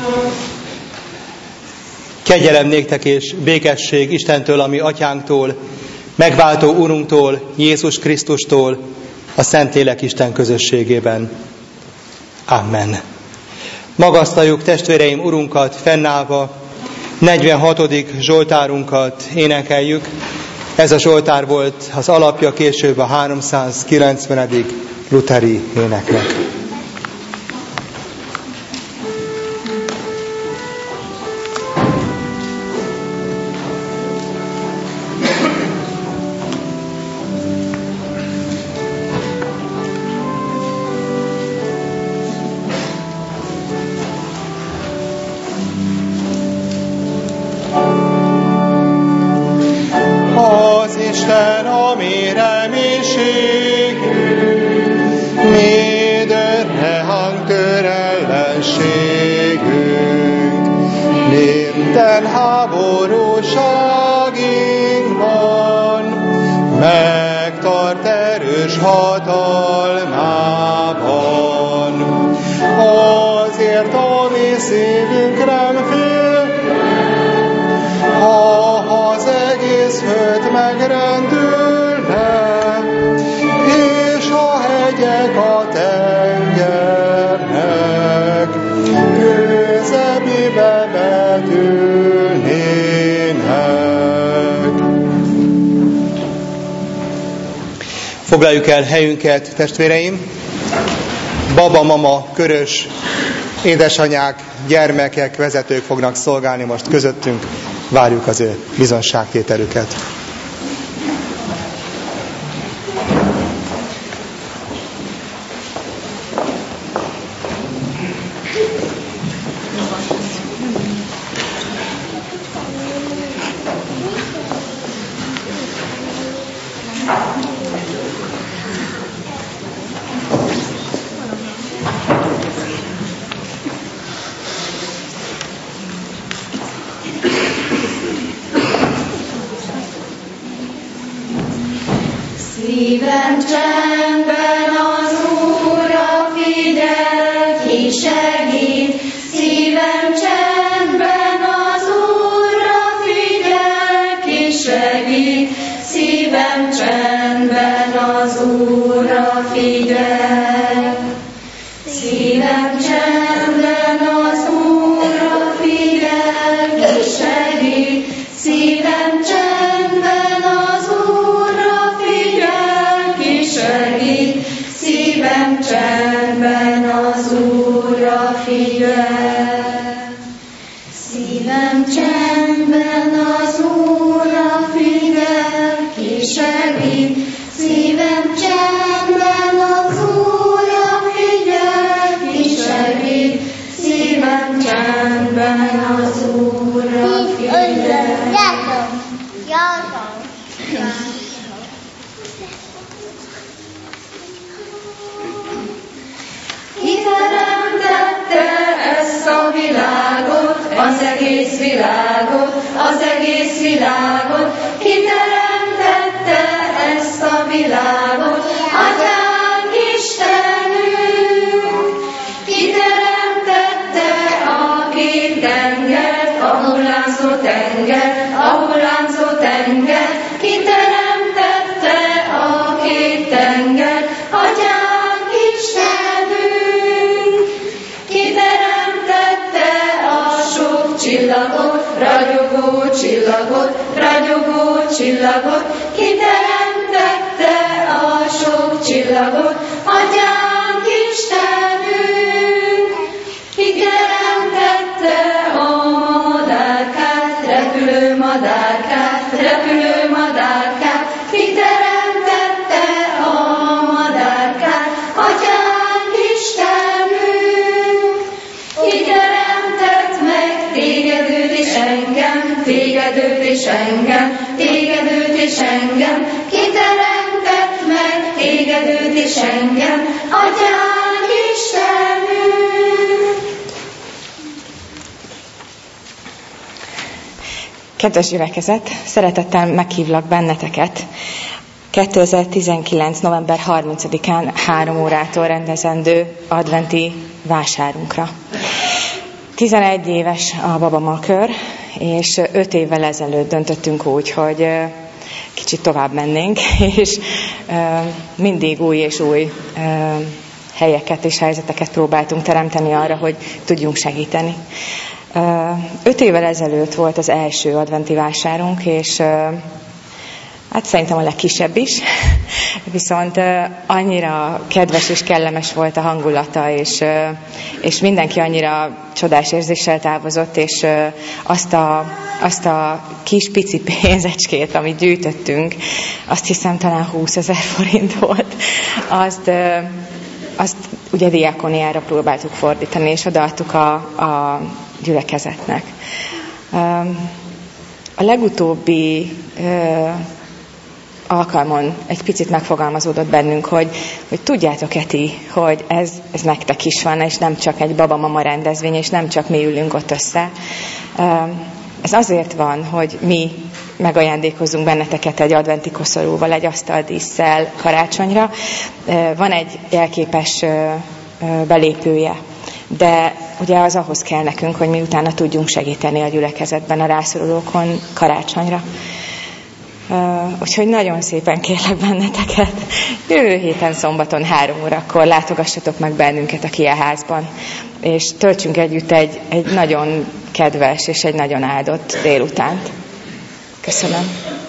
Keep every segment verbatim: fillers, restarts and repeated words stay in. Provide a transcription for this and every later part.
Kegyelem néktek és békesség Istentől, ami Atyánktól, megváltó Urunktól, Jézus Krisztustól, a Szentlélek Isten közösségében. Amen. Magasztaljuk testvéreim Urunkat fennállva, negyvenhatodik zsoltárunkat énekeljük. Ez a zsoltár volt az alapja később a háromszázkilencvenedik lutheri éneknek. Foglaljuk el helyünket, testvéreim! Baba, mama, körös, édesanyák, gyermekek, vezetők fognak szolgálni most közöttünk. Várjuk az ő bizonságtételüket. Szívem csendben az Úrra figyel, ki segít. Szívem csendben az Úrra figyel, ki segít. Szívem csendben az Úrra figyel. Szívem csendben az Úrra figyel, ki segít. Szívem csendben az Úrra figyel, ki segít. Szívem csendben az Úrra figyel. Szívem csendben az Úrra figyel, ki segít. Szívem csendben az Úrra figyel, ki segít. Szívem csendben az Úrra figyel. Ki teremtette ezt a világot, az egész világot, az egész világot? Ki teremtette ezt a világot? Atyánk Istenünk! Ki teremtette a két tengert, a hullámzó tenger, a hullámzó tenger? Ki teremtette a két tengert? Atyánk Istenünk! Ki teremtette a sok csillagot, ragyogó csillagot, ragyogó csillagot? Ki teremtette a sok csillagot? Atyánk Istenünk! Ki teremtette a madárkát, repülő madárkát, repülő madárkát? Ki teremtette a madárkát? Atyánk Istenünk! Ki teremtett meg téged és engem, téged és engem, téged és engem? Ki teremtett meg téged és engem? Atyánk Istenünk! Kedves gyülekezet, szeretettel meghívlak benneteket kétezer-tizenkilenc. november harmincadikán három órától rendezendő adventi vásárunkra. tizenegy éves a Baba-Ma kör, és öt évvel ezelőtt döntöttünk úgy, hogy kicsit tovább mennénk, és mindig új és új helyeket és helyzeteket próbáltunk teremteni arra, hogy tudjunk segíteni. Öt évvel ezelőtt volt az első adventi vásárunk, és hát szerintem a legkisebb is, viszont annyira kedves és kellemes volt a hangulata, és, és mindenki annyira csodás érzéssel távozott, és azt a, azt a kis pici pénzecskét, amit gyűjtöttünk, azt hiszem talán húszezer forint volt, azt, azt ugye diákoniára próbáltuk fordítani, és odaadtuk a, a gyülekezetnek. A legutóbbi alkalmon egy picit megfogalmazódott bennünk, hogy, hogy tudjátok-e ti, hogy ez, ez nektek is van, és nem csak egy Baba-Mama rendezvény, és nem csak mi ülünk ott össze. Ez azért van, hogy mi megajándékozzunk benneteket egy adventi koszorúval, egy asztaldísszel karácsonyra. Van egy jelképes belépője, de ugye az ahhoz kell nekünk, hogy mi utána tudjunk segíteni a gyülekezetben a rászorulókon karácsonyra. Uh, úgyhogy nagyon szépen kérlek benneteket, jövő héten szombaton három órakor látogassatok meg bennünket a Kia házban, és töltsünk együtt egy, egy nagyon kedves és egy nagyon áldott délutánt. Köszönöm.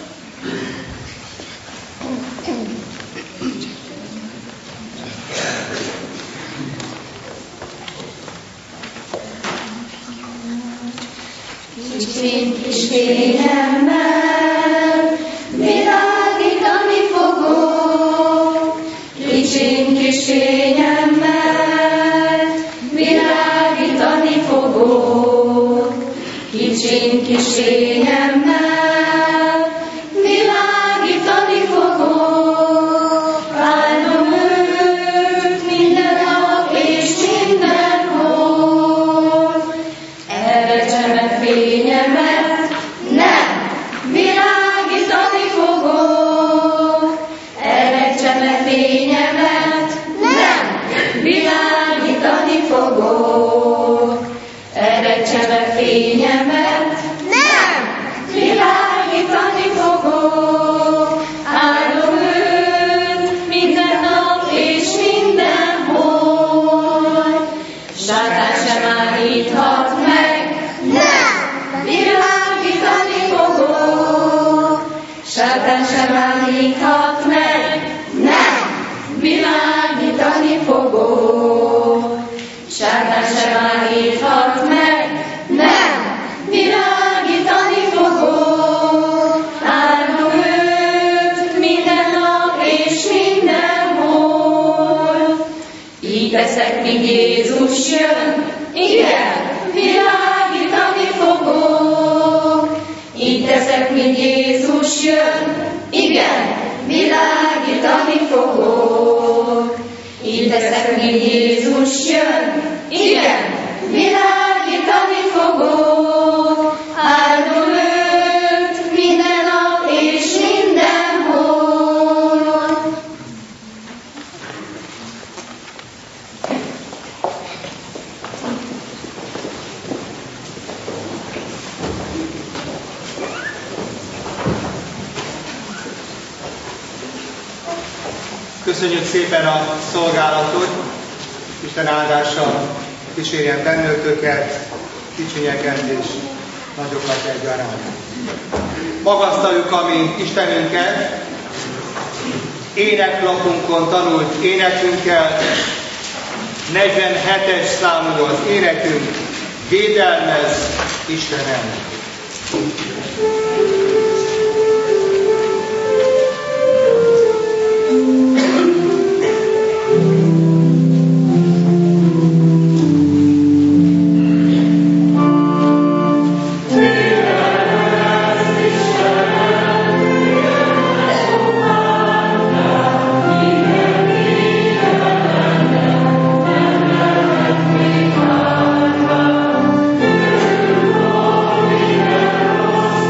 Kicsit kis fényemmel világítani fogok, kicsit kis fényemmel világítani fogok, kicsit kis fényemmel világítani fogok, áldom őt minden nap és mindenhol, elrecsem a fényemet, nem, világítani fogok, elrecsem a fényemet, nem, világítani fogok, elrecsem a fényemet, nem, világítani fogok, áldom őt minden nap és mindenhol, sátán sem állíthat meg, nem, világítani fogok, sátán sem állíthat meg, nem, világítani fogok, sátán sem állíthat meg, nem, világítani fogok, áldom őt minden nap és mindenhol. Így teszek, míg Jézus jön, igen, világítani fogok. Így teszek, míg Jézus jön, igen, világítani fogok. Így teszek, míg Jézus jön, igen, világítani fogok. Áldom őt minden nap és mindenhol. Köszönjük szépen a szolgálatot, Isten áldása kísérjen bennőtöket, kicsinyeket és nagyokat egyaránt. Magasztaljuk a mi Istenünket, éneklapunkon tanult énekünkkel, negyvenhetes számú az énekünk, Védelmezz Istenem! Amen.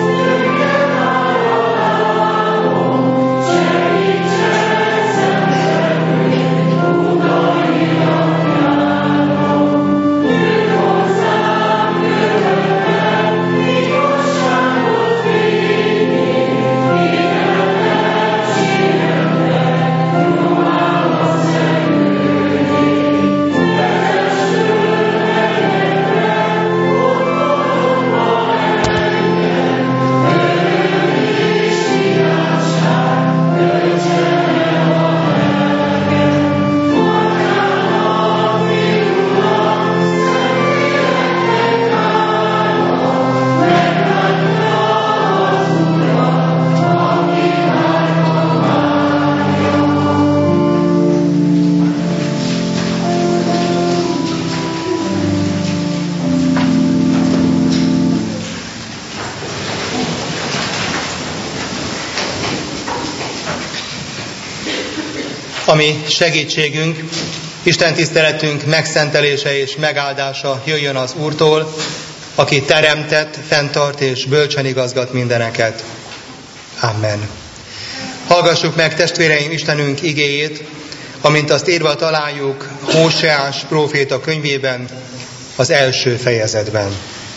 ami segítségünk, Isten tiszteletünk megszentelése és megáldása jöjjön az Úrtól, aki teremtett, fenntart és bölcsen igazgat mindeneket. Amen. Hallgassuk meg, testvéreim, Istenünk igéjét, amint azt írva találjuk Hóseás próféta könyvében, az első fejezetben.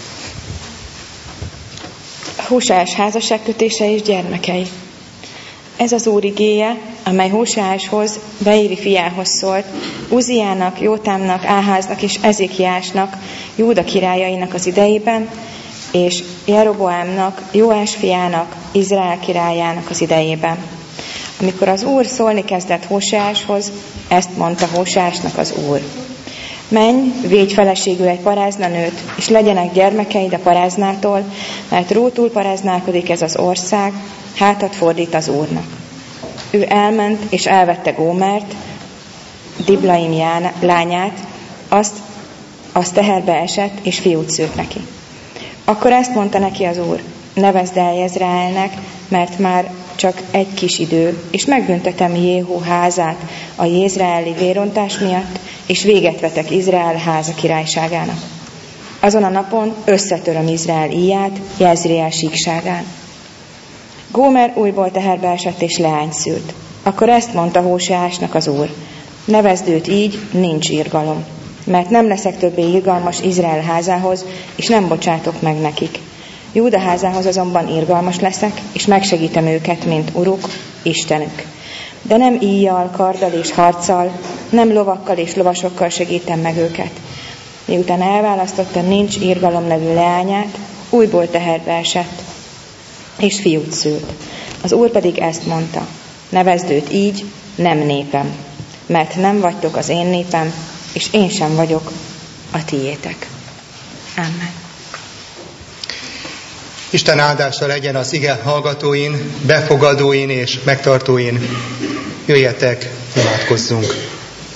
Hóseás házasságkötése és gyermekei. Ez az Úr igéje, amely Hóseáshoz, Beéri fiához szólt, Uziának, Jótámnak, Áháznak és Ezékiásnak, Júda királyainak az idejében, és Jeroboámnak, Jóás fiának, Izrael királyának az idejében. Amikor az Úr szólni kezdett Hóseáshoz, ezt mondta Hóseásnak az Úr. Menj, védj feleségül egy paráznanőt, és legyenek gyermekeid a paráznától, mert rótul paráználkodik ez az ország, hátat fordít az Úrnak. Ő elment, és elvette Gómert, Diblaim lányát, azt, azt teherbe esett, és fiút szült neki. Akkor ezt mondta neki az Úr, nevezd el Jezreelnek, mert már csak egy kis idő, és megbüntetem Jéhú házát a jezreeli vérontás miatt, és véget vetek Izrael háza királyságának. Azon a napon összetöröm Izrael íját Jezreel síkságán. Gómer újból teherbe esett és leányt szült. Akkor ezt mondta Hóseásnak az Úr, nevezd őt így, nincs irgalom, mert nem leszek többé irgalmas Izrael házához, és nem bocsátok meg nekik. Júda házához azonban irgalmas leszek, és megsegítem őket, mint Uruk, Istenük. De nem íjjal, karddal és harccal, nem lovakkal és lovasokkal segítem meg őket. Miután elválasztotta nincs irgalom nevű leányát, újból teherbe esett, és fiút szült. Az Úr pedig ezt mondta, nevezd őt így, nem népem, mert nem vagytok az én népem, és én sem vagyok a tiétek. Amen. Isten áldása legyen az ige hallgatóin, befogadóin és megtartóin. Jöjjetek, imádkozzunk!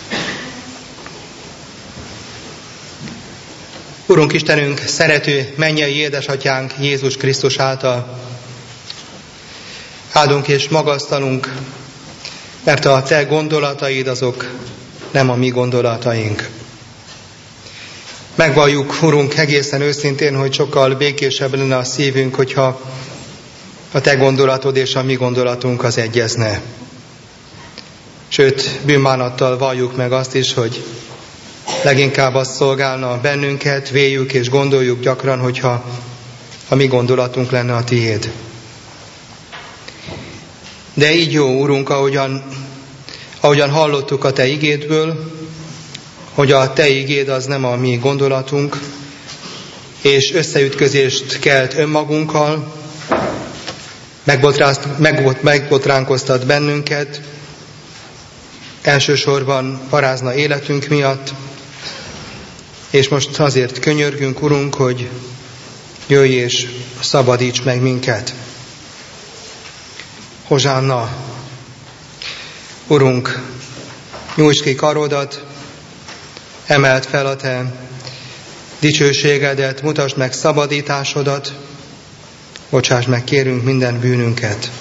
Urunk Istenünk, szerető mennyei édesatyánk Jézus Krisztus által áldunk és magasztalunk, mert a Te gondolataid azok nem a mi gondolataink. Megvalljuk, Urunk, egészen őszintén, hogy sokkal békésebb lenne a szívünk, hogyha a Te gondolatod és a mi gondolatunk az egyezne. Sőt, bűnbánattal valljuk meg azt is, hogy leginkább az szolgálna bennünket, véljük és gondoljuk gyakran, hogyha a mi gondolatunk lenne a Tiéd. De így jó, Urunk, ahogyan, ahogyan hallottuk a Te igédből, hogy a Te igéd az nem a mi gondolatunk, és összeütközést kelt önmagunkkal, megbotránkoztat bennünket, elsősorban parázna életünk miatt, és most azért könyörgünk, Urunk, hogy jöjj és szabadíts meg minket. Hozsánna, Urunk, nyújts ki karodat, emeld fel a Te dicsőségedet, mutasd meg szabadításodat, bocsáss meg, kérünk, minden bűnünket.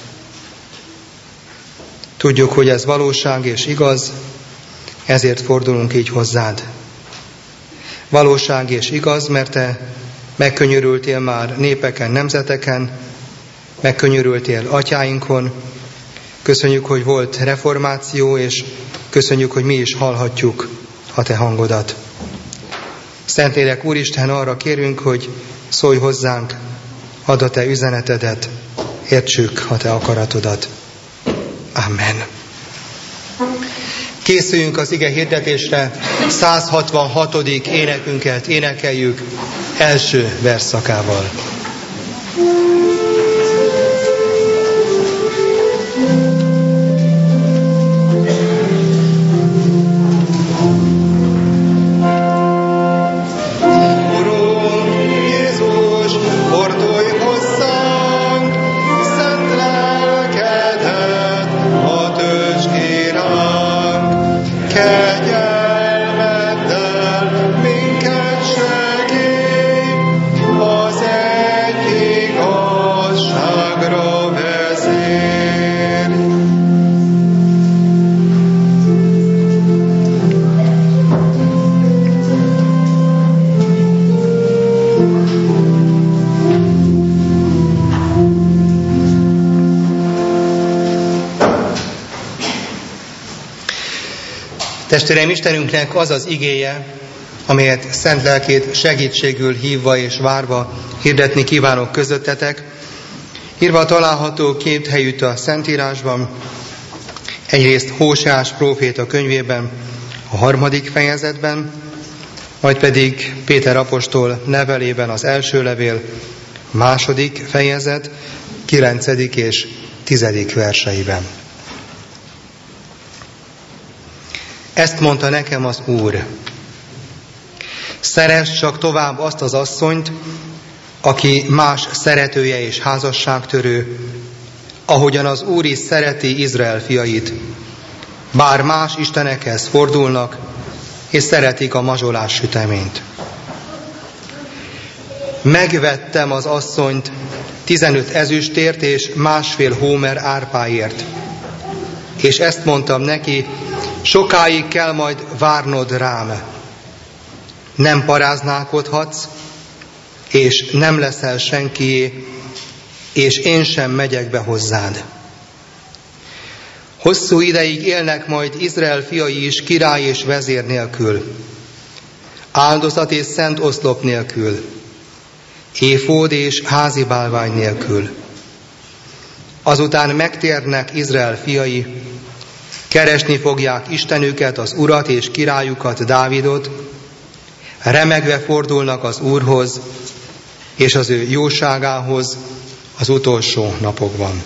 Tudjuk, hogy ez valóság és igaz, ezért fordulunk így hozzád. Valóság és igaz, mert Te megkönyörültél már népeken, nemzeteken, megkönyörültél atyáinkon. Köszönjük, hogy volt reformáció, és köszönjük, hogy mi is hallhatjuk a Te hangodat. Szentlélek Úristen, arra kérünk, hogy szólj hozzánk, add a Te üzenetedet, értsük a Te akaratodat. Amen. Készüljünk az ige hirdetésre, száz hatvanhatodik énekünket énekeljük első versszakával. Minket segít az egyik Testvéreim, Istenünknek az az igéje, amelyet szent lelkét segítségül hívva és várva hirdetni kívánok közöttetek. Írva található két helyütt a Szentírásban, egyrészt Hóseás próféta könyvében, a harmadik fejezetben, majd pedig Péter apostol levelében, az első levél, második fejezet, kilencedik és tizedik verseiben. Ezt mondta nekem az Úr: szeresd csak tovább azt az asszonyt, aki más szeretője és házasságtörő, ahogyan az Úr is szereti Izrael fiait, bár más istenekhez fordulnak, és szeretik a mazsolás süteményt. Megvettem az asszonyt tizenöt ezüstért és másfél hómer árpáért, és ezt mondtam neki: sokáig kell majd várnod rám. Nem paráználkodhatsz, és nem leszel senkié, és én sem megyek be hozzád. Hosszú ideig élnek majd Izrael fiai is király és vezér nélkül, áldozat és szent oszlop nélkül, éfód és házi bálvány nélkül. Azután megtérnek Izrael fiai, keresni fogják Istenüket, az Urat és királyukat, Dávidot, remegve fordulnak az Úrhoz és az ő jóságához az utolsó napokban.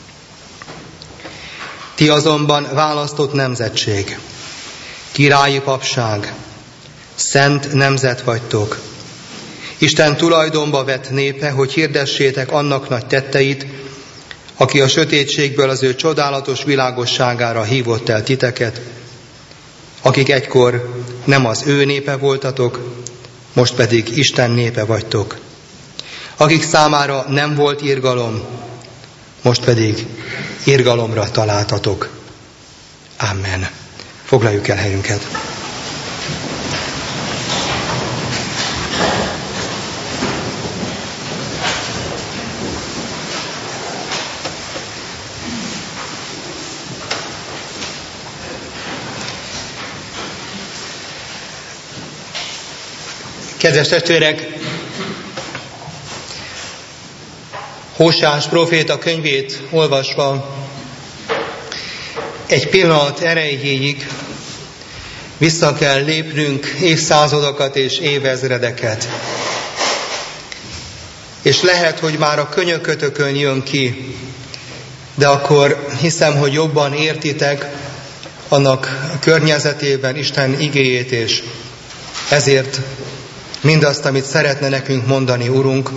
Ti azonban választott nemzetség, királyi papság, szent nemzet vagytok, Isten tulajdonba vett népe, hogy hirdessétek annak nagy tetteit, aki a sötétségből az ő csodálatos világosságára hívott el titeket, akik egykor nem az ő népe voltatok, most pedig Isten népe vagytok, akik számára nem volt irgalom, most pedig irgalomra találtatok. Amen. Foglaljuk el helyünket. Kedves testvérek, Hóseás próféta könyvét olvasva egy pillanat erejéig vissza kell lépnünk évszázadokat és évezredeket. És lehet, hogy már a könyökötökön jön ki, de akkor hiszem, hogy jobban értitek annak környezetében Isten igéjét, és ezért mindazt, amit szeretne nekünk mondani Urunk,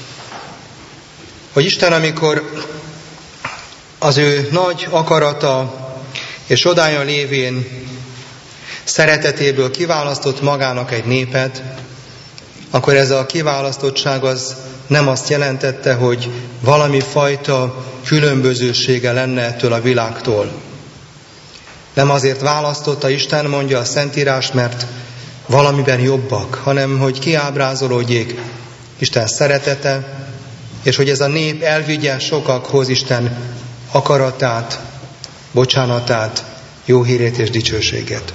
hogy Isten, amikor az ő nagy akarata és odája lévén szeretetéből kiválasztott magának egy népet, akkor ez a kiválasztottság az nem azt jelentette, hogy valami fajta különbözősége lenne ettől a világtól. Nem azért választotta Isten, mondja a Szentírás, mert valamiben jobbak, hanem hogy kiábrázolódjék Isten szeretete, és hogy ez a nép elvigye sokakhoz Isten akaratát, bocsánatát, jó hírét és dicsőséget.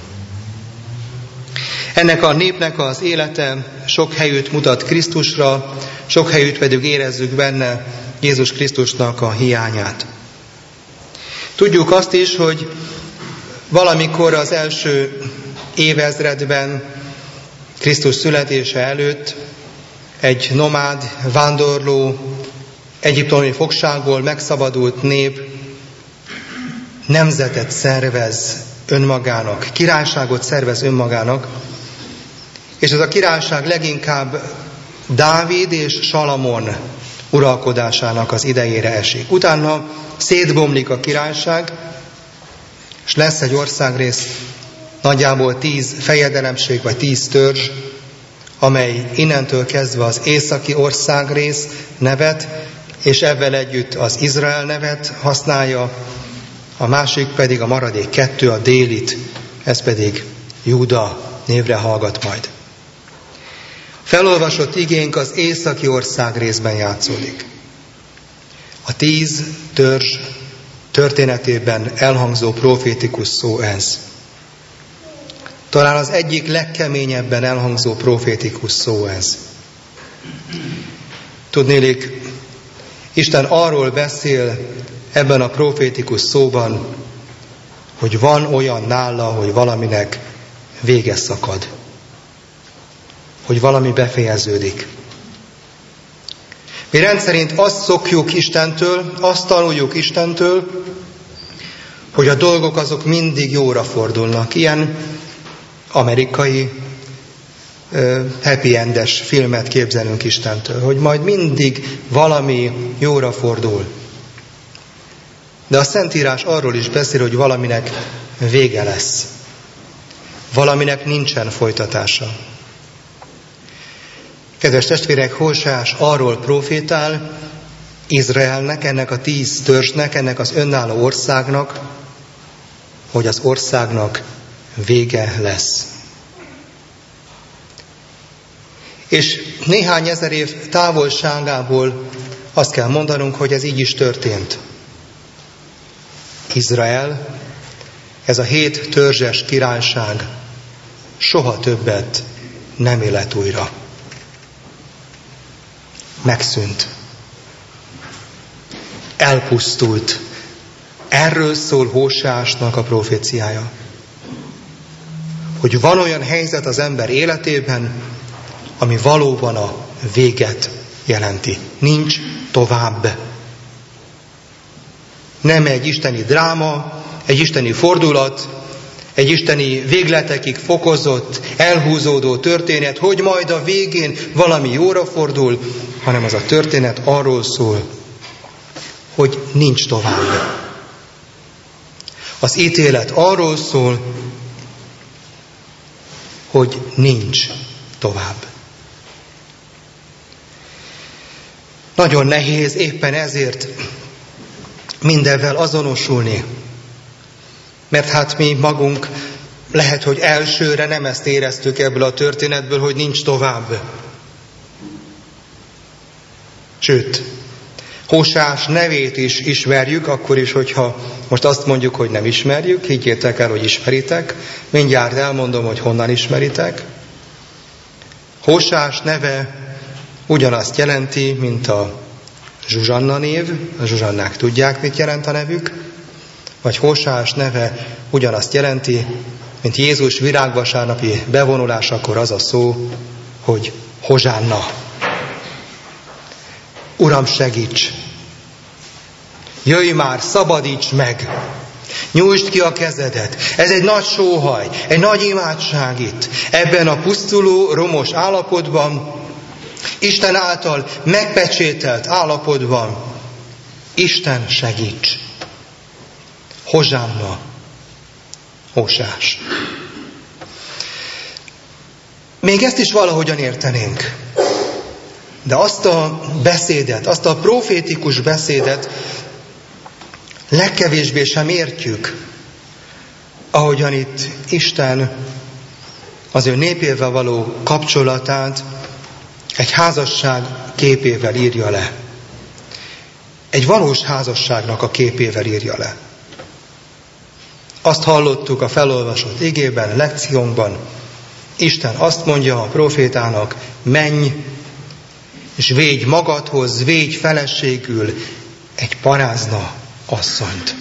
Ennek a népnek az élete sok helyütt mutat Krisztusra, sok helyütt pedig érezzük benne Jézus Krisztusnak a hiányát. Tudjuk azt is, hogy valamikor az első évezredben, Krisztus születése előtt egy nomád, vándorló, egyiptomi fogságból megszabadult nép nemzetet szervez önmagának, királyságot szervez önmagának, és ez a királyság leginkább Dávid és Salamon uralkodásának az idejére esik. Utána szétbomlik a királyság, és lesz egy országrész, nagyjából tíz fejedelemség vagy tíz törzs, amely innentől kezdve az északi országrész nevet, és ezzel együtt az Izrael nevet használja, a másik pedig a maradék kettő, a délit, ez pedig Júda névre hallgat majd. Felolvasott igénk az északi országrészben játszódik. A tíz törzs történetében elhangzó profétikus szó ez. Talán az egyik legkeményebben elhangzó profétikus szó ez. Tudnélik, Isten arról beszél ebben a profétikus szóban, hogy van olyan nála, hogy valaminek vége szakad. Hogy valami befejeződik. Mi rendszerint azt szokjuk Istentől, azt tanuljuk Istentől, hogy a dolgok azok mindig jóra fordulnak. Ilyen amerikai uh, happy endes filmet képzelünk Istentől, hogy majd mindig valami jóra fordul. De a Szentírás arról is beszél, hogy valaminek vége lesz. Valaminek nincsen folytatása. Kedves testvérek, Hóseás arról profétál Izraelnek, ennek a tíz törzsnek, ennek az önálló országnak, hogy az országnak vége lesz. És néhány ezer év távolságából azt kell mondanunk, hogy ez így is történt. Izrael, ez a hét törzses királyság soha többet nem élet újra. Megszűnt. Elpusztult. Erről szól Hóseásnak a proféciája. Hogy van olyan helyzet az ember életében, ami valóban a véget jelenti. Nincs tovább. Nem egy isteni dráma, egy isteni fordulat, egy isteni végletekig fokozott, elhúzódó történet, hogy majd a végén valami jóra fordul, hanem az a történet arról szól, hogy nincs tovább. Az ítélet arról szól, hogy nincs tovább. Nagyon nehéz éppen ezért mindenvel azonosulni. Mert hát mi magunk lehet, hogy elsőre nem ezt éreztük ebből a történetből, hogy nincs tovább. Sőt, Hóseás nevét is ismerjük, akkor is, hogyha most azt mondjuk, hogy nem ismerjük, higgyétek el, hogy ismeritek. Mindjárt elmondom, hogy honnan ismeritek. Hóseás neve ugyanazt jelenti, mint a Zsuzsanna név. A Zsuzsannák tudják, mit jelent a nevük. Vagy Hóseás neve ugyanazt jelenti, mint Jézus virágvasárnapi bevonulásakor az a szó, hogy Hozsánna. Uram, segíts! Jöjj már, szabadíts meg! Nyújtsd ki a kezedet! Ez egy nagy sóhaj, egy nagy imádság itt. Ebben a pusztuló, romos állapotban, Isten által megpecsételt állapotban, Isten segíts! Hozsánna, Hóseás. Még ezt is valahogyan értenénk. De azt a beszédet, azt a profétikus beszédet legkevésbé sem értjük, ahogyan itt Isten az ő népével való kapcsolatát egy házasság képével írja le. Egy valós házasságnak a képével írja le. Azt hallottuk a felolvasott igében, lekciónkban. Isten azt mondja a profétának, menj, és védj magadhoz, védj feleségül egy parázna asszonyt.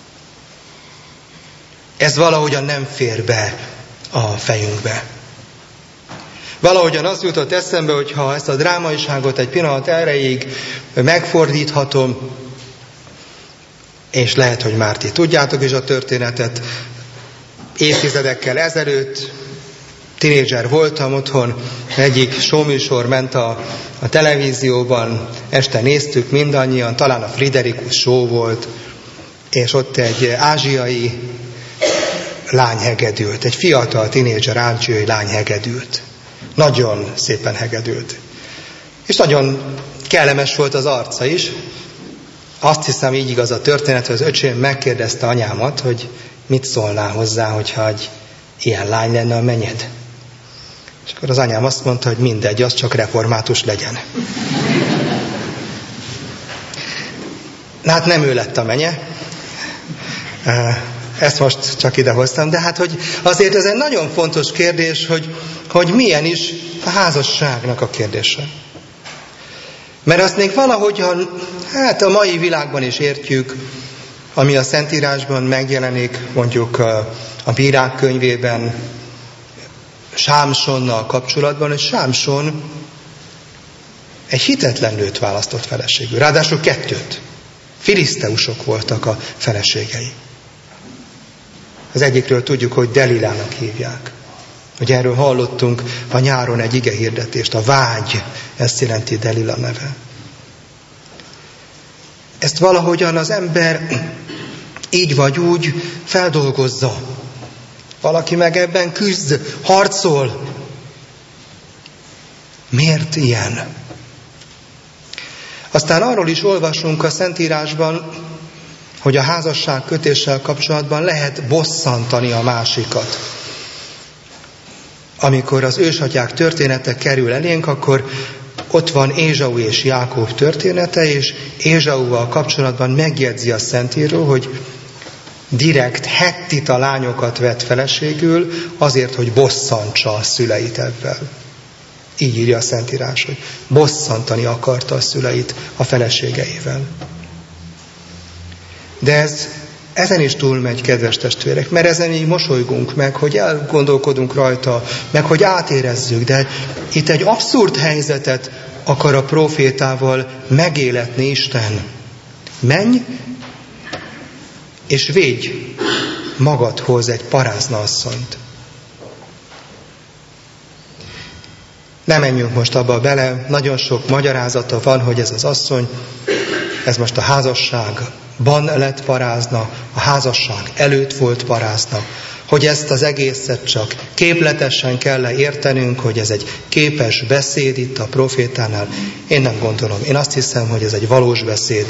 Ez valahogyan nem fér be a fejünkbe. Valahogyan az jutott eszembe, hogy ha ezt a drámaiságot egy pillanat erejéig megfordíthatom, és lehet, hogy már ti tudjátok is a történetet, évtizedekkel ezelőtt, tinédzser voltam otthon, egyik showműsor ment a, a televízióban, este néztük mindannyian, talán a Friderikus show volt, és ott egy ázsiai lány hegedült, egy fiatal tinédzser ázsiai lány hegedült. Nagyon szépen hegedült. És nagyon kellemes volt az arca is. Azt hiszem, így igaz a történet, hogy az öcsém megkérdezte anyámat, hogy mit szólnál hozzá, hogyha egy ilyen lány lenne a menyed. És akkor az anyám azt mondta, hogy mindegy, az csak református legyen. Na hát nem ő lett a menye. ezt most csak ide hoztam, de hát, hogy azért ez egy nagyon fontos kérdés, hogy, hogy milyen is a házasságnak a kérdése. Mert azt még valahogyan, hát a mai világban is értjük, ami a Szentírásban megjelenik, mondjuk a Bírák könyvében, Sámsonnal kapcsolatban, hogy Sámson egy hitetlen nőt választott feleségül. Ráadásul kettőt. Filiszteusok voltak a feleségei. Az egyikről tudjuk, hogy Delilának hívják. Hogy erről hallottunk a nyáron egy ige hirdetést. A vágy, ezt jelenti Delila neve. Ezt valahogyan az ember így vagy úgy feldolgozza. Valaki meg ebben küzd, harcol. Miért ilyen? Aztán arról is olvasunk a Szentírásban, hogy a házasság kötéssel kapcsolatban lehet bosszantani a másikat. Amikor az ősatyák története kerül elénk, akkor ott van Ézsau és Jákob története, és Ézsauval kapcsolatban megjegyzi a Szentíró, hogy direkt hettita lányokat vett feleségül azért, hogy bosszantsa a szüleit ebben. Így írja a Szentírás, hogy bosszantani akarta a szüleit a feleségeivel. De ez ezen is túlmegy, kedves testvérek, mert ezen így mosolygunk meg, hogy elgondolkodunk rajta, meg hogy átérezzük, de itt egy abszurd helyzetet akar a prófétával megéletni Isten. Menj, és védj magadhoz egy parázna asszonyt. Ne menjünk most abba bele, nagyon sok magyarázata van, hogy ez az asszony, ez most a házasságban lett parázna, a házasság előtt volt parázna, hogy ezt az egészet csak képletesen kell értenünk, hogy ez egy képes beszéd itt a profétánál. Én nem gondolom. Én azt hiszem, hogy ez egy valós beszéd.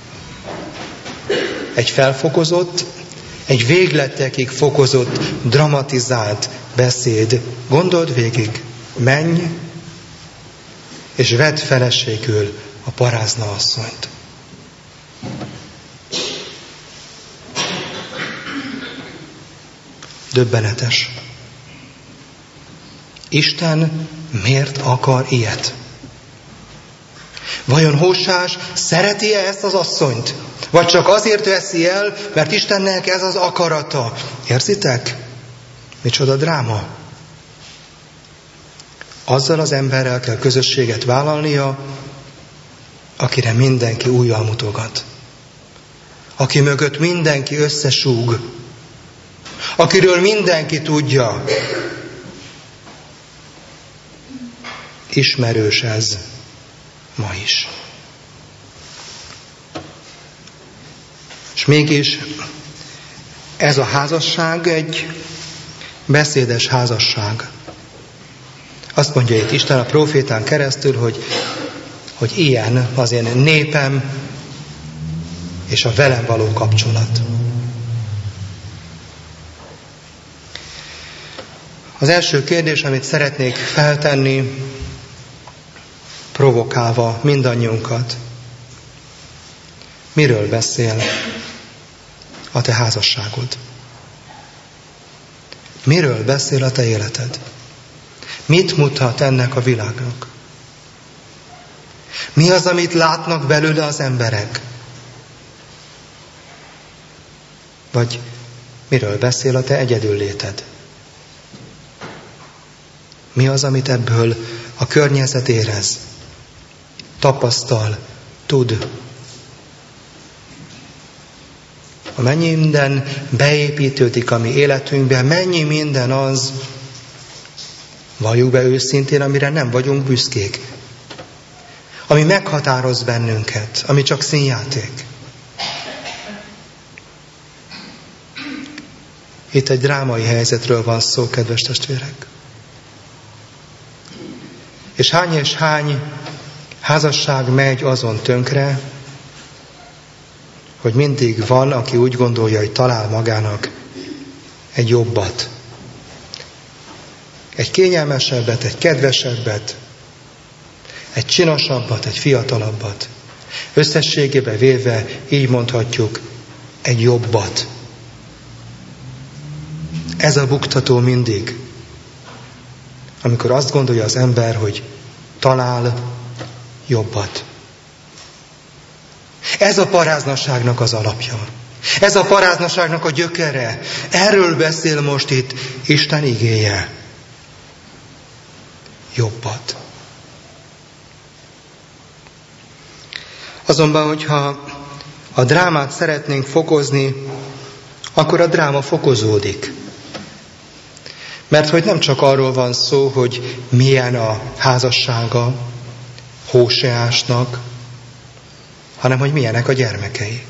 Egy felfokozott, egy végletekig fokozott, dramatizált beszéd. Gondold végig, menj, és vedd feleségül a parázna asszonyt. Döbbenetes. Isten miért akar ilyet? Vajon Hósás szereti-e ezt az asszonyt? Vagy csak azért veszi el, mert Istennek ez az akarata? Érzitek? Micsoda dráma. Azzal az emberrel kell közösséget vállalnia, akire mindenki ujjal mutogat. Aki mögött mindenki összesúg. Akiről mindenki tudja. Ismerős ez ma is. És mégis ez a házasság egy beszédes házasság. Azt mondja itt Isten a prófétán keresztül, hogy, hogy ilyen az én népem és a velem való kapcsolat. Az első kérdés, amit szeretnék feltenni, provokálva mindannyiunkat. Miről beszél a te házasságod? Miről beszél a te életed? Mit mutat ennek a világnak? Mi az, amit látnak belőle az emberek? Vagy miről beszél a te egyedülléted? Mi az, amit ebből a környezet érez, tapasztal, tud? Ha mennyi minden beépítődik a mi életünkbe, mennyi minden az, valljuk be őszintén, amire nem vagyunk büszkék. Ami meghatároz bennünket, ami csak színjáték. Itt egy drámai helyzetről van szó, kedves testvérek. És hány és hány házasság megy azon tönkre, hogy mindig van, aki úgy gondolja, hogy talál magának egy jobbat. Egy kényelmesebbet, egy kedvesebbet, egy csinosabbat, egy fiatalabbat. Összességében véve így mondhatjuk, egy jobbat. Ez a buktató mindig, amikor azt gondolja az ember, hogy talál jobbat. Ez a paráznaságnak az alapja. Ez a paráznaságnak a gyökere. Erről beszél most itt Isten igéje. Jobbat. Azonban, hogyha a drámát szeretnénk fokozni, akkor a dráma fokozódik. Mert hogy nem csak arról van szó, hogy milyen a házassága Hóseásnak, hanem hogy milyenek a gyermekei.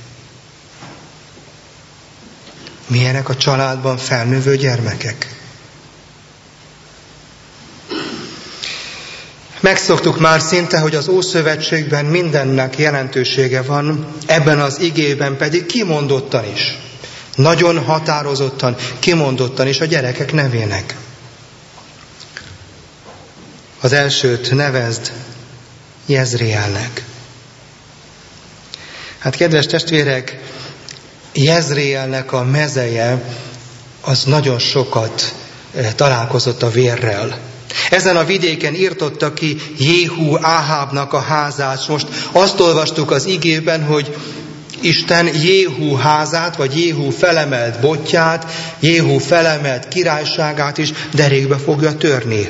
Milyenek a családban felnövő gyermekek. Megszoktuk már szinte, hogy az Ószövetségben mindennek jelentősége van, ebben az igében pedig kimondottan is. Nagyon határozottan, kimondottan is a gyerekek nevének. Az elsőt nevezd Jezréelnek. Hát kedves testvérek, Jezréelnek a mezeje az nagyon sokat találkozott a vérrel. Ezen a vidéken írtotta ki Jéhú Áhábnak a házát. Most azt olvastuk az igében, hogy Isten Jéhú házát, vagy Jéhú felemelt botját, Jéhú felemelt királyságát is derékbe fogja törni.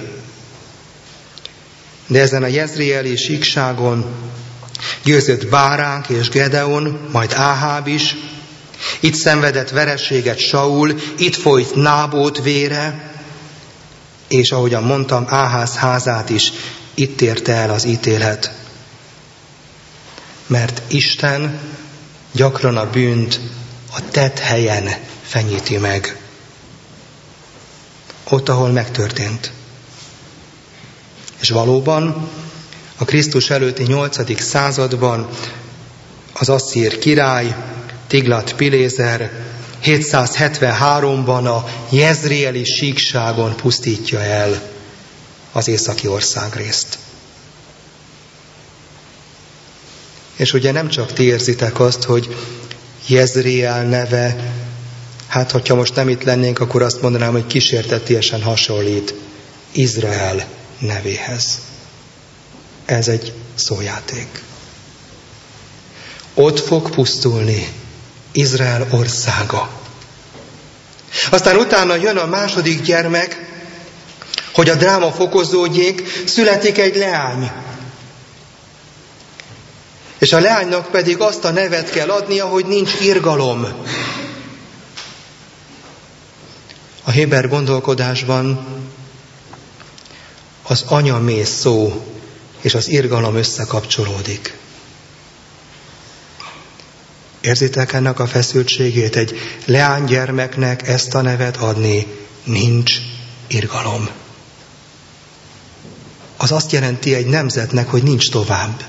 De ezen a jezreeli síkságon győzött Báránk és Gedeon, majd Áháb is. Itt szenvedett vereséget Saul, itt folyt Nábót vére, és ahogyan mondtam, Áház házát is itt érte el az ítélet. Mert Isten gyakran a bűnt a tett helyen fenyíti meg. Ott, ahol megtörtént. És valóban a Krisztus előtti nyolcadik században az asszír király, Tiglat-Pilézer hétszázhetvenháromban a jezreeli síkságon pusztítja el az északi országrészt. És ugye nem csak ti érzitek azt, hogy Jezreel neve, hát hogyha most nem itt lennénk, akkor azt mondanám, hogy kísértetiesen hasonlít Izrael nevéhez. Ez egy szójáték. Ott fog pusztulni Izrael országa. Aztán utána jön a második gyermek, hogy a dráma fokozódjék, születik egy leány. És a leánynak pedig azt a nevet kell adnia, hogy nincs irgalom. A héber gondolkodásban az anyamész szó és az irgalom összekapcsolódik. Érzitek ennek a feszültségét? Egy leánygyermeknek ezt a nevet adni, nincs irgalom. Az azt jelenti egy nemzetnek, hogy nincs tovább.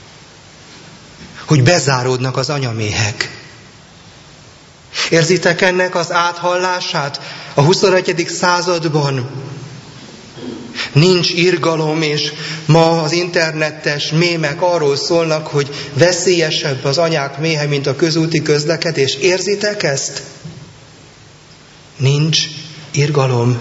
Hogy bezáródnak az anyaméhek. Érzitek ennek az áthallását a huszonegyedik században? Nincs irgalom, és ma az internetes mémek arról szólnak, hogy veszélyesebb az anyák méhe, mint a közúti közlekedés. Érzitek ezt? Nincs irgalom.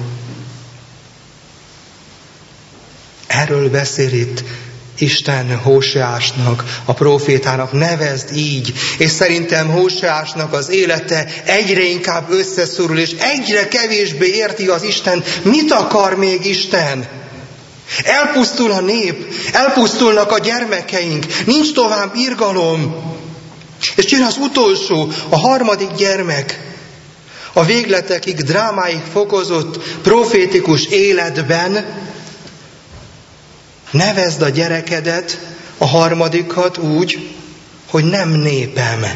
Erről beszél itt Isten Hóseásnak, a prófétának, nevezd így, és szerintem Hóseásnak az élete egyre inkább összeszorul, és egyre kevésbé érti az Isten, mit akar még Isten. Elpusztul a nép, elpusztulnak a gyermekeink, nincs tovább irgalom. És jön az utolsó, a harmadik gyermek, a végletekig, drámáig fokozott profétikus életben. Nevezd a gyerekedet, a harmadikat úgy, hogy nem népem.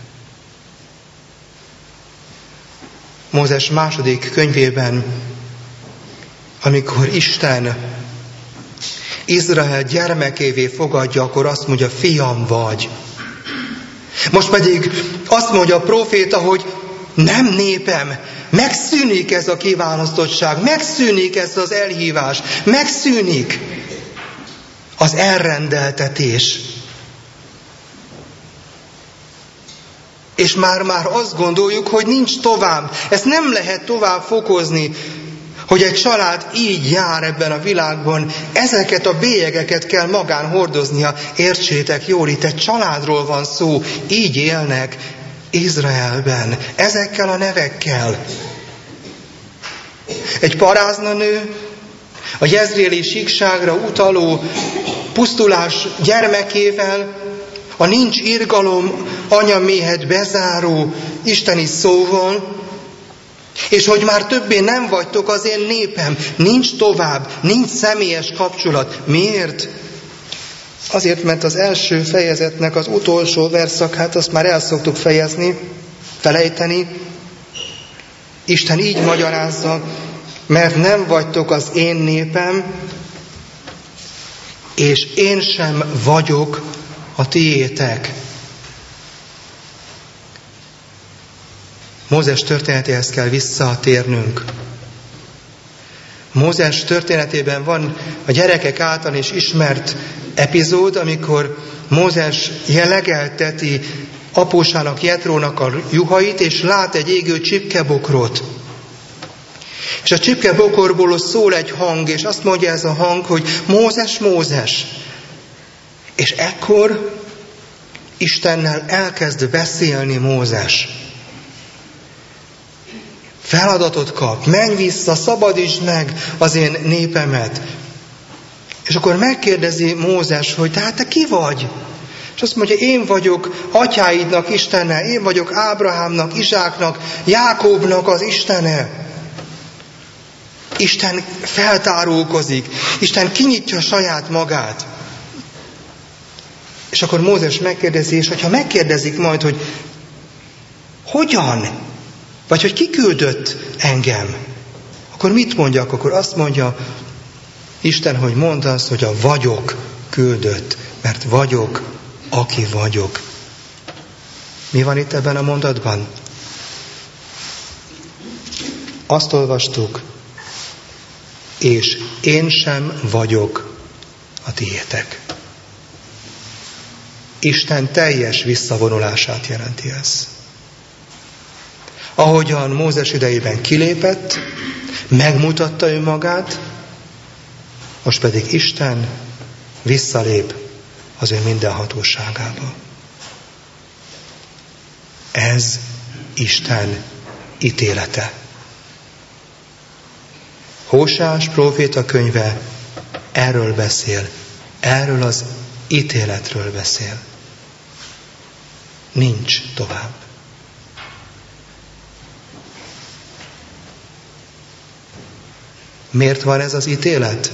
Mózes második könyvében, amikor Isten Izrael gyermekévé fogadja, akkor azt mondja, fiam vagy. Most pedig azt mondja a próféta, hogy nem népem, megszűnik ez a kiválasztottság, megszűnik ez az elhívás, megszűnik az elrendeltetés. És már-már azt gondoljuk, hogy nincs tovább. Ezt nem lehet tovább fokozni, hogy egy család így jár ebben a világban. Ezeket a bélyegeket kell magán hordoznia. Értsétek jól, itt egy családról van szó. Így élnek Izraelben. Ezekkel a nevekkel. Egy paráznanő, a jezreeli síkságra utaló pusztulás gyermekével, a nincs irgalom anyaméhet bezáró isteni szóval, és hogy már többé nem vagytok az én népem, nincs tovább, nincs személyes kapcsolat. Miért? Azért, mert az első fejezetnek az utolsó verszakát azt már el szoktuk fejezni, felejteni. Isten így magyarázza, mert nem vagytok az én népem, és én sem vagyok a tiétek. Mózes történetéhez kell visszatérnünk. Mózes történetében van a gyerekek által is ismert epizód, amikor Mózes legelteti apósának, Jetrónak a juhait, és lát egy égő csipkebokrot. És a csipkebokorból szól egy hang, és azt mondja ez a hang, hogy Mózes, Mózes. És ekkor Istennel elkezd beszélni Mózes. Feladatot kap, menj vissza, szabadítsd meg az én népemet. És akkor megkérdezi Mózes, hogy tehát te ki vagy? És azt mondja, én vagyok atyáidnak Istene, én vagyok Ábrahámnak, Izsáknak, Jákóbnak az Istene. Isten feltárulkozik, Isten kinyitja saját magát. És akkor Mózes megkérdezi, és hogyha megkérdezik majd, hogy hogyan, vagy hogy ki küldött engem, akkor mit mondjak? Akkor azt mondja Isten, hogy mondd azt, hogy a vagyok küldött, mert vagyok, aki vagyok. Mi van itt ebben a mondatban? Azt olvastuk, és én sem vagyok a tiétek. Isten teljes visszavonulását jelenti ez. Ahogyan Mózes idejében kilépett, megmutatta önmagát, most pedig Isten visszalép az ő mindenhatóságába. Ez Isten ítélete. Hóseás próféta könyve erről beszél, erről az ítéletről beszél. Nincs tovább. Miért van ez az ítélet?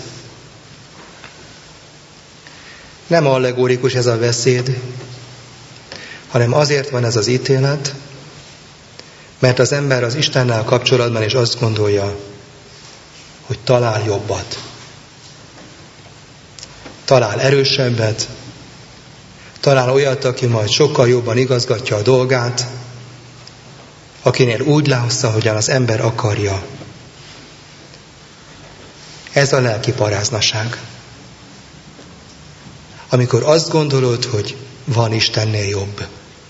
Nem allegorikus ez a beszéd, hanem azért van ez az ítélet, mert az ember az Istennel kapcsolatban is azt gondolja, hogy talál jobbat. Talál erősebbet, talál olyat, aki majd sokkal jobban igazgatja a dolgát, akinél úgy lássza, hogyan az ember akarja. Ez a lelki paráznaság. Amikor azt gondolod, hogy van Istennél jobb.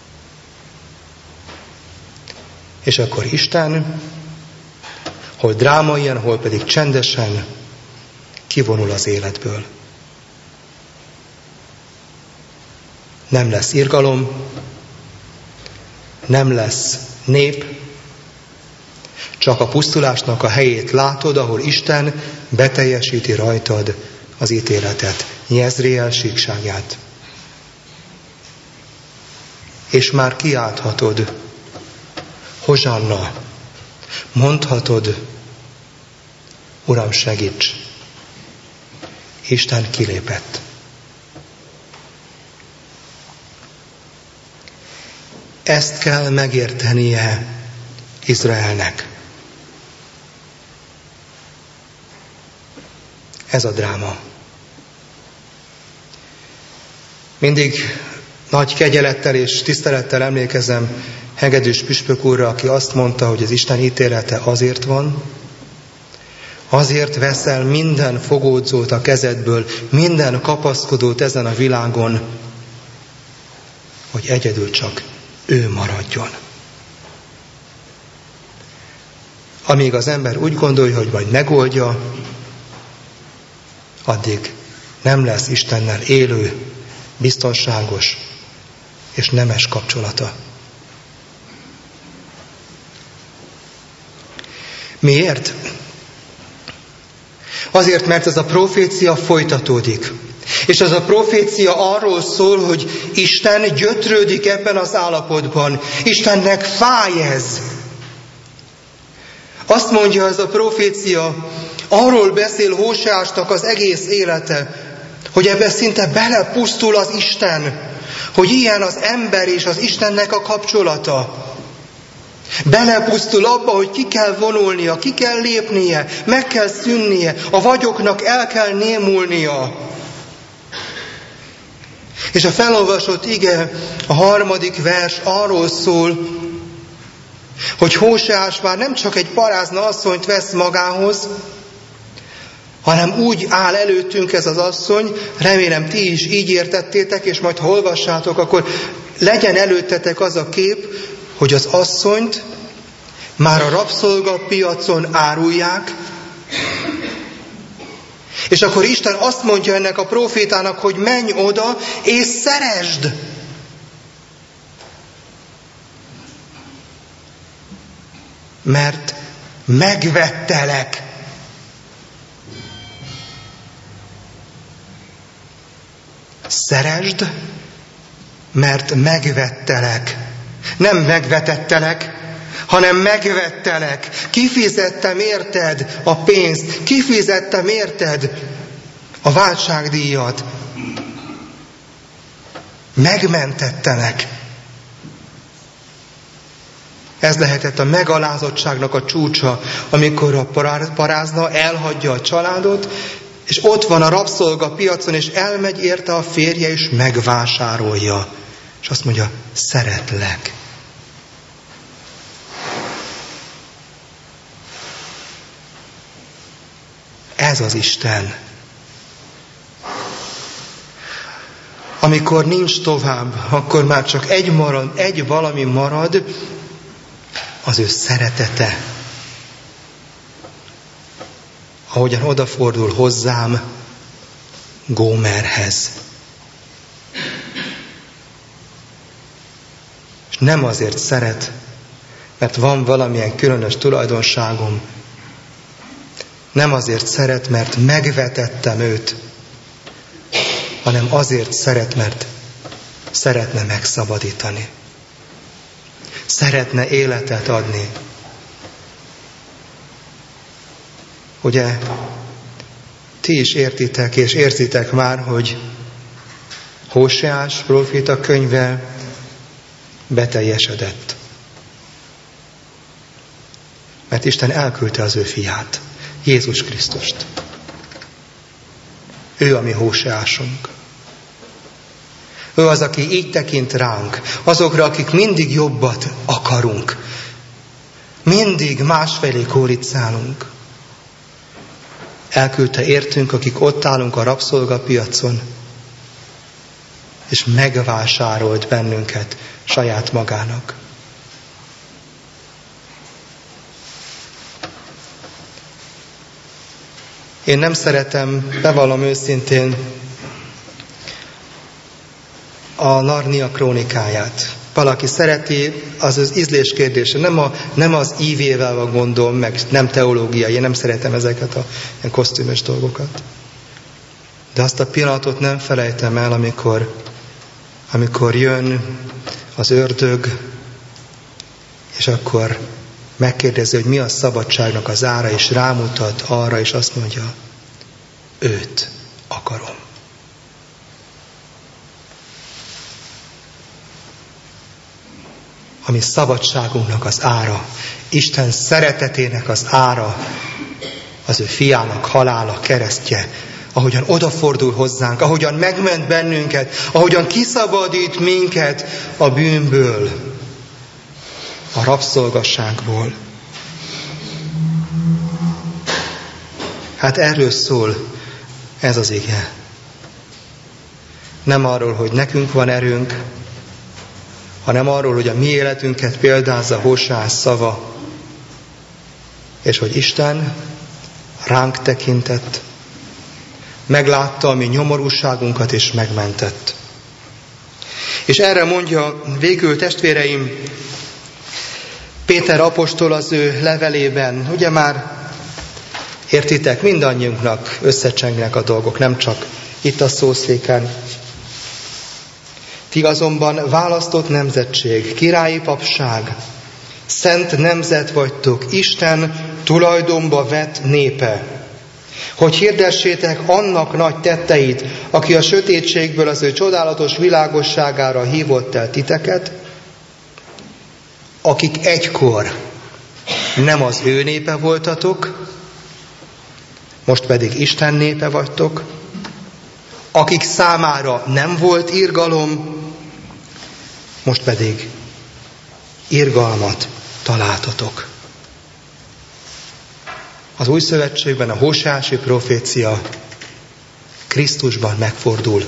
És akkor Isten, hol drámaian, hol pedig csendesen kivonul az életből. Nem lesz irgalom, nem lesz nép, csak a pusztulásnak a helyét látod, ahol Isten beteljesíti rajtad az ítéletet, Jezreel síkságát. És már kiálthatod, Hozsanna, mondhatod, Uram, segíts! Isten kilépett. Ezt kell megértenie Izraelnek. Ez a dráma. Mindig nagy kegyelettel és tisztelettel emlékezem Hegedűs püspök úrra, aki azt mondta, hogy az Isten ítélete azért van, azért veszel minden fogódzót a kezedből, minden kapaszkodót ezen a világon, hogy egyedül csak ő maradjon. Amíg az ember úgy gondolja, hogy majd megoldja, addig nem lesz Istennel élő, biztonságos és nemes kapcsolata. Miért? Azért, mert ez a profécia folytatódik. És ez a profécia arról szól, hogy Isten gyötrődik ebben az állapotban. Istennek fáj ez. Azt mondja ez a profécia, arról beszél Hóseásnak az egész élete, hogy ebben szinte belepusztul az Isten, hogy ilyen az ember és az Istennek a kapcsolata. Belepusztul abba, hogy ki kell vonulnia, ki kell lépnie, meg kell szűnnie, a vagyoknak el kell némulnia. És a felolvasott ige, a harmadik vers arról szól, hogy Hóseás már nem csak egy parázna asszonyt vesz magához, hanem úgy áll előttünk ez az asszony, remélem ti is így értettétek, és majd ha olvassátok, akkor legyen előttetek az a kép, hogy az asszonyt már a rabszolgapiacon árulják, és akkor Isten azt mondja ennek a profétának, hogy menj oda, és szeresd. Mert megvettelek. Szeresd, mert megvettelek. Nem megvetettelek, hanem megvettelek. Kifizettem érted a pénzt, kifizettem érted a váltságdíjat. Megmentettelek. Ez lehetett a megalázottságnak a csúcsa, amikor a parázna elhagyja a családot, és ott van a rabszolgapiacon, és elmegy érte a férje, és megvásárolja. És azt mondja, szeretlek. Ez az Isten. Amikor nincs tovább, akkor már csak egy, marad, egy valami marad, az ő szeretete. Ahogyan odafordul hozzám Gómerhez. És nem azért szeret, mert van valamilyen különös tulajdonságom. Nem azért szeret, mert megvetettem őt, hanem azért szeret, mert szeretne megszabadítani. Szeretne életet adni. Ugye, ti is értitek és érzitek már, hogy Hóseás próféta könyve beteljesedett. Mert Isten elküldte az ő fiát, Jézus Krisztust. Ő a mi Hóseásunk. Ő az, aki így tekint ránk, azokra, akik mindig jobbat akarunk. Mindig másfelé kóricálunk. Elküldte értünk, akik ott állunk a rabszolgapiacon, és megvásárolt bennünket saját magának. Én nem szeretem, bevallom őszintén, a Narnia krónikáját. Valaki szereti, az az ízlés kérdése. Nem, a, nem az ívével van gondom, meg nem teológiai. Én nem szeretem ezeket a ilyen kosztümös dolgokat. De azt a pillanatot nem felejtem el, amikor, amikor jön az ördög, és akkor megkérdezi, hogy mi a szabadságnak az ára, és rámutat arra, és azt mondja, őt akarom. Ami szabadságunknak az ára, Isten szeretetének az ára, az ő fiának halála, keresztje, ahogyan odafordul hozzánk, ahogyan megment bennünket, ahogyan kiszabadít minket a bűnből, a rabszolgasságból. Hát erről szól ez az ige. Nem arról, hogy nekünk van erőnk, hanem arról, hogy a mi életünket példázza Hóseás szava, és hogy Isten ránk tekintett, meglátta a mi nyomorúságunkat és megmentett. És erre mondja végül, testvéreim, Péter apostol az ő levelében, ugye már értitek, mindannyiunknak összecsengnek a dolgok, nem csak itt a szószéken. Ti azonban választott nemzetség, királyi papság, szent nemzet vagytok, Isten tulajdonba vett népe, hogy hirdessétek annak nagy tetteit, aki a sötétségből az ő csodálatos világosságára hívott el titeket, akik egykor nem az ő népe voltatok, most pedig Isten népe vagytok, akik számára nem volt irgalom, most pedig irgalmat találtatok. Az új szövetségben a hóseási profécia Krisztusban megfordul.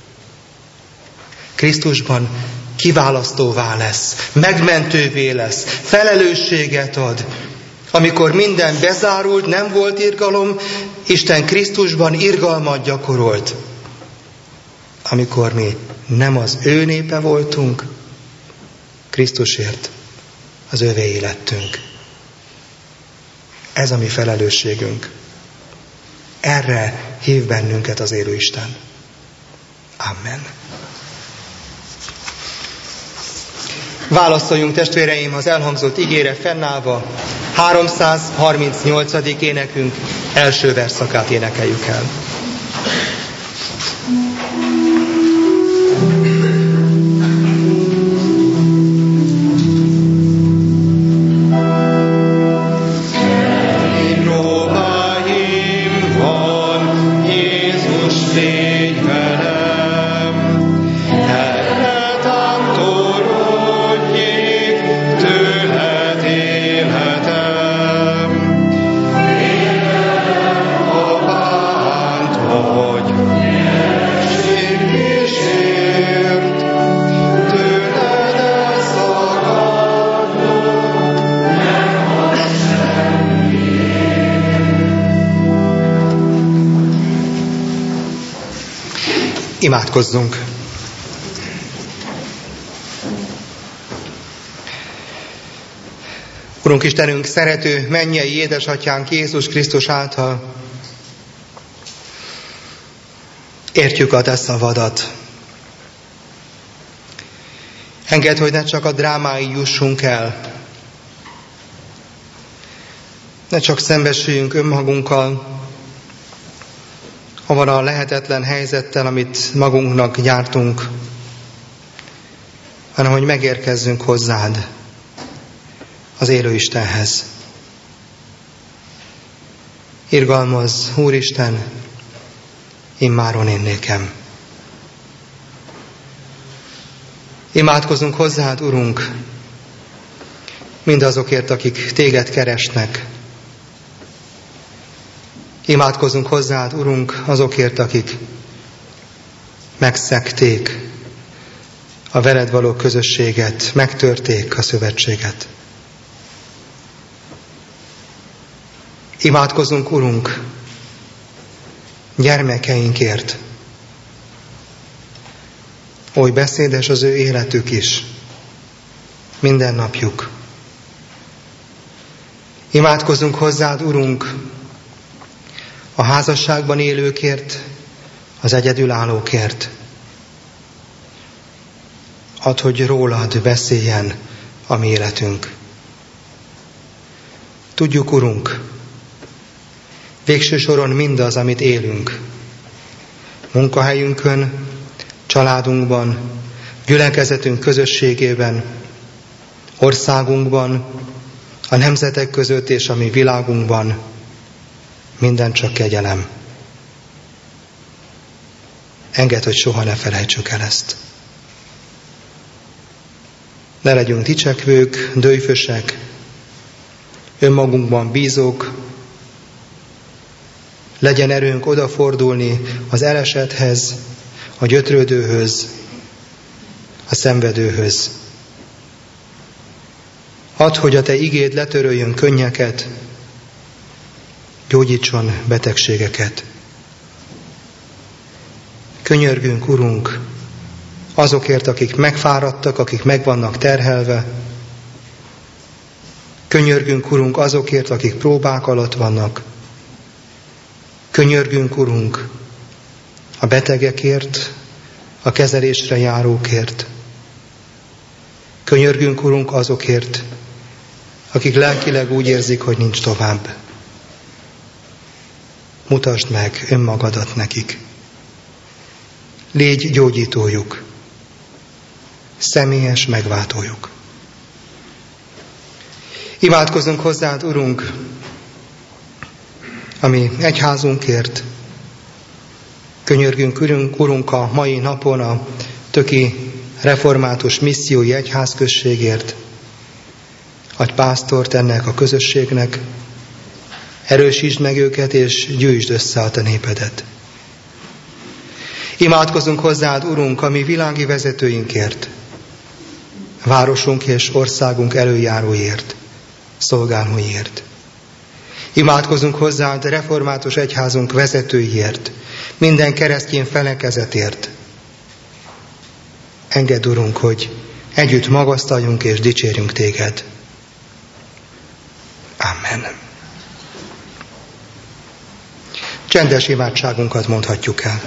Krisztusban kiválasztóvá lesz, megmentővé lesz, felelősséget ad. Amikor minden bezárult, nem volt irgalom, Isten Krisztusban irgalmat gyakorolt. Amikor mi nem az ő népe voltunk, Krisztusért az övéi lettünk. Ez a mi felelősségünk. Erre hív bennünket az élő Isten. Amen. Válaszoljunk, testvéreim, az elhangzott igére fennállva, háromszázharmincnyolcadik énekünk első verszakát énekeljük el. Imádkozzunk! Urunk Istenünk, szerető mennyei édesatyánk Jézus Krisztus által értjük a te szavadat. Engedd, hogy ne csak a drámáig jussunk el, ne csak szembesüljünk önmagunkkal, avval a lehetetlen helyzettel, amit magunknak gyártunk, hanem hogy megérkezzünk hozzád, az élő Istenhez. Irgalmazz, Úristen, immáron én nékem. Imádkozunk hozzád, Urunk, mindazokért, akik téged keresnek. Imádkozunk hozzád, Urunk, azokért, akik megszegték a veled való közösséget, megtörték a szövetséget. Imádkozunk, Urunk, gyermekeinkért. Oly beszédes az ő életük is, minden napjuk. Imádkozunk hozzád, Urunk, a házasságban élőkért, az egyedülállókért. Add, hogy rólad beszéljen a mi életünk. Tudjuk, Urunk, végső soron mindaz, amit élünk, munkahelyünkön, családunkban, gyülekezetünk közösségében, országunkban, a nemzetek között és a mi világunkban, minden csak kegyelem. Engedd, hogy soha ne felejtsük el ezt. Ne legyünk dicsekvők, dőjfösek, önmagunkban bízók, legyen erőnk odafordulni az elesetthez, a gyötrődőhöz, a szenvedőhöz, Add, hogy a Te igéd letöröljön könnyeket, gyógyítson betegségeket. Könyörgünk, Urunk, azokért, akik megfáradtak, akik meg vannak terhelve. Könyörgünk, Urunk, azokért, akik próbák alatt vannak. Könyörgünk, Urunk, a betegekért, a kezelésre járókért. Könyörgünk, Urunk, azokért, akik lelkileg úgy érzik, hogy nincs tovább. Mutasd meg önmagadat nekik. Légy gyógyítójuk, személyes megváltójuk. Imádkozzunk hozzád, Urunk, ami egyházunkért. Könyörgünk, Urunk, Urunk, a mai napon a Töki Református Missziói Egyházközségért. Adj pásztort ennek a közösségnek, erősítsd meg őket, és gyűjtsd össze a Te népedet. Imádkozunk hozzád, Urunk, a mi világi vezetőinkért, városunk és országunk előjáróért, szolgálóiért. Imádkozunk hozzád református egyházunk vezetőiért, minden keresztény felekezetért. Engedd, Urunk, hogy együtt magasztaljunk és dicsérjünk Téged. Amen. Csendes imádságunkat mondhatjuk el.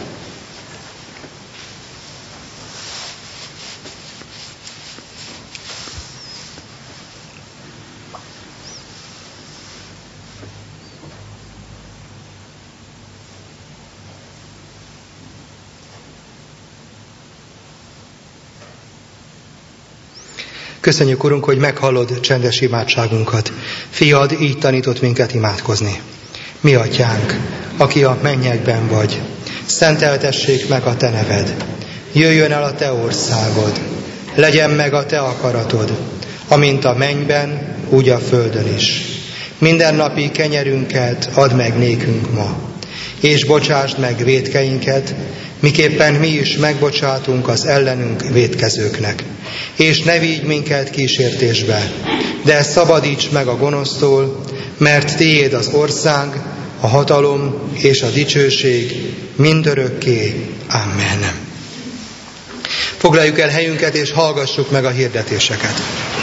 Köszönjük, Urunk, hogy meghallod csendes imádságunkat. Fiad így tanított minket imádkozni. Mi Atyánk, aki a mennyekben vagy, szenteltessék meg a Te neved. Jöjjön el a Te országod, legyen meg a Te akaratod, amint a mennyben, úgy a földön is. Mindennapi kenyerünket add meg nékünk ma, és bocsásd meg vétkeinket, miképpen mi is megbocsátunk az ellenünk vétkezőknek. És ne vigy minket kísértésbe, de szabadíts meg a gonosztól, mert Tiéd az ország, a hatalom és a dicsőség mindörökké. Amen. Foglaljuk el helyünket, és hallgassuk meg a hirdetéseket.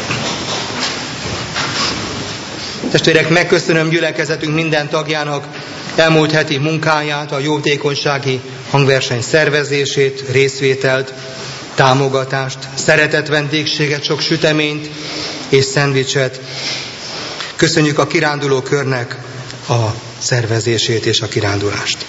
Testvérek, megköszönöm gyülekezetünk minden tagjának elmúlt heti munkáját, a jótékonysági hangverseny szervezését, részvételt, támogatást, szeretett vendégséget, sok süteményt és szendvicset. Köszönjük a kiránduló körnek a szervezését és a kirándulást.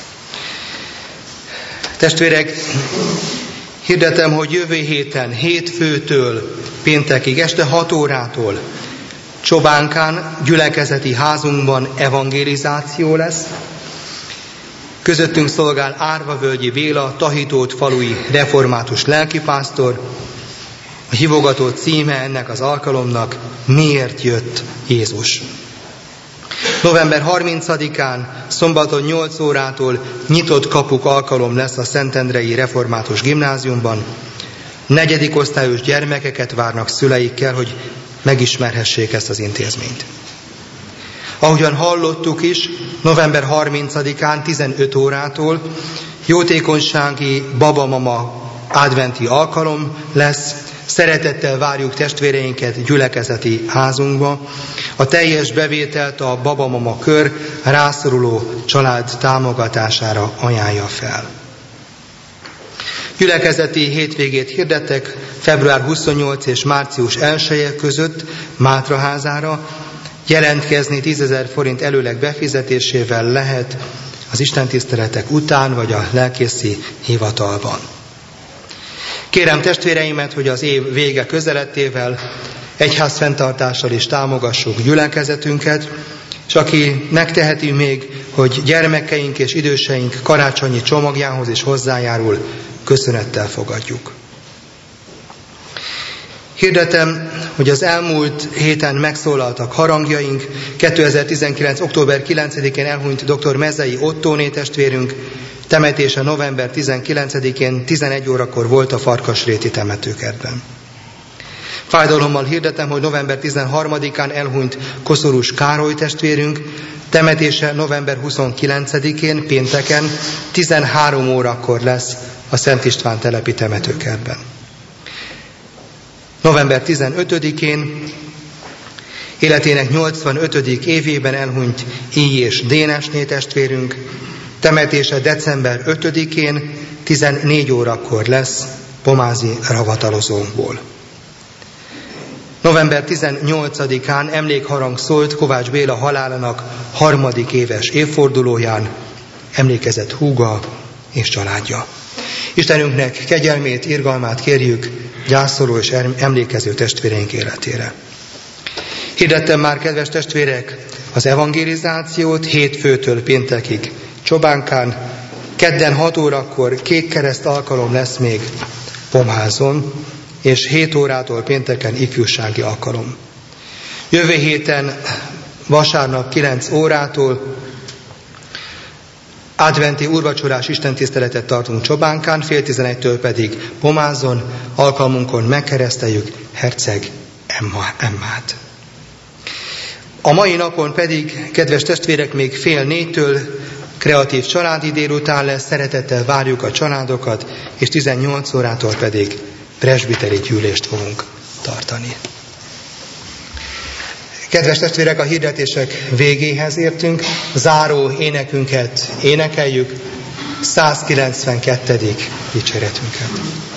Testvérek, hirdetem, hogy jövő héten, hétfőtől péntekig, este hat órától Csobánkán, gyülekezeti házunkban evangelizáció lesz. Közöttünk szolgál Árvavölgyi Béla, Tahitót falui református lelkipásztor. A hívogató címe ennek az alkalomnak: Miért jött Jézus? november harmincadikán, szombaton nyolc órától nyitott kapuk alkalom lesz a Szentendrei Református Gimnáziumban. Negyedik osztályos gyermekeket várnak szüleikkel, hogy megismerhessék ezt az intézményt. Ahogyan hallottuk is, november harmincadikán tizenöt órától jótékonysági babamama adventi alkalom lesz. Szeretettel várjuk testvéreinket gyülekezeti házunkba. A teljes bevételt a babamama kör rászoruló család támogatására ajánlja fel. Gyülekezeti hétvégét hirdettek február huszonnyolcadika és március elsője között Mátraházára. Jelentkezni tízezer forint előleg befizetésével lehet az istentiszteletek után vagy a lelkészi hivatalban. Kérem testvéreimet, hogy az év vége közelettével egyházfenntartással is támogassuk gyülekezetünket, és aki megteheti még, hogy gyermekeink és időseink karácsonyi csomagjához is hozzájárul, köszönettel fogadjuk. Hirdetem, hogy az elmúlt héten megszólaltak harangjaink. kétezer-tizenkilenc. október kilencedikén elhunyt dr. Mezei Ottóné testvérünk temetése november tizenkilencedikén tizenegy órakor volt a Farkasréti temetőkertben. Fájdalommal hirdetem, hogy november tizenharmadikán elhunyt Koszorús Károly testvérünk, temetése november huszonkilencedikén, pénteken, tizenhárom órakor lesz a Szent István telepi temetőkertben. november tizenötödikén életének nyolcvanötödik évében elhunyt Íj és Dénesné testvérünk, temetése december ötödikén, tizennégy órakor lesz Pomázi ravatalozónkból. november tizennyolcadikán emlékharang szólt Kovács Béla halálának harmadik éves évfordulóján, emlékezett húga és családja. Istenünknek kegyelmét, irgalmát kérjük gyászoló és emlékező testvéreink életére. Hirdettem már, kedves testvérek, az evangelizációt hétfőtől péntekig Csobánkán, kedden hat órakor kékkereszt alkalom lesz még Pomházon, és hét órától pénteken ifjúsági alkalom. Jövő héten vasárnap kilenc órától adventi úrvacsorás istentiszteletet tartunk Csobánkán, fél tizenegytől pedig Pomázon, alkalmunkon megkereszteljük Herceg Emma, Emmát. A mai napon pedig, kedves testvérek, még fél négytől kreatív családi délután lesz, szeretettel várjuk a családokat, és tizennyolc órától pedig presbiteri gyűlést fogunk tartani. Kedves testvérek, a hirdetések végéhez értünk, záró énekünket énekeljük, százkilencvenkettedik dicséretünket.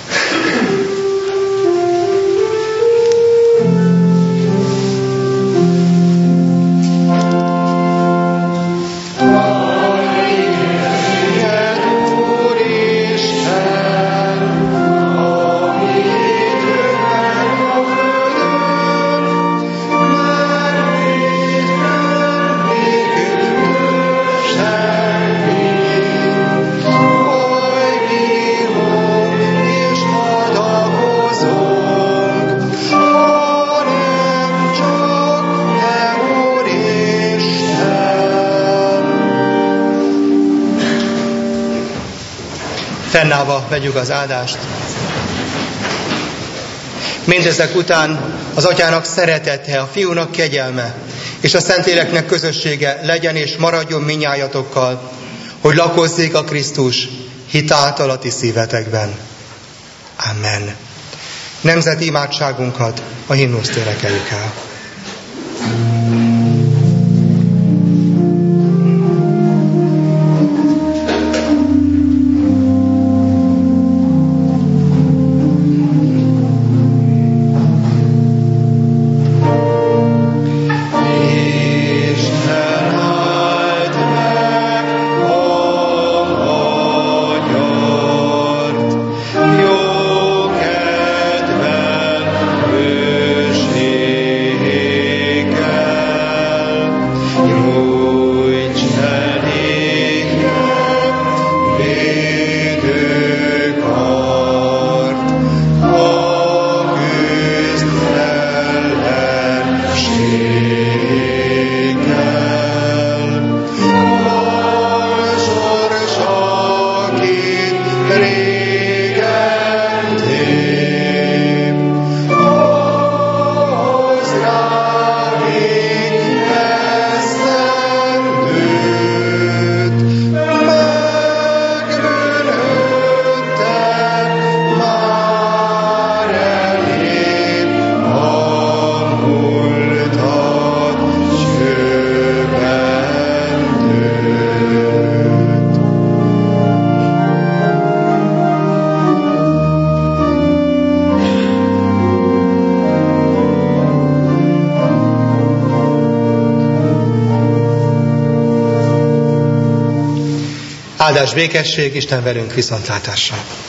Fennállva vegyük az áldást. Mindezek után az Atyának szeretete, a Fiúnak kegyelme, és a Szentléleknek közössége legyen és maradjon minnyájatokkal, hogy lakozzék a Krisztus hit által a ti szívetekben. Amen. Nemzeti imádságunkat a himnuszt énekeljük el. Áldás, békesség, Isten velünk, viszontlátásra!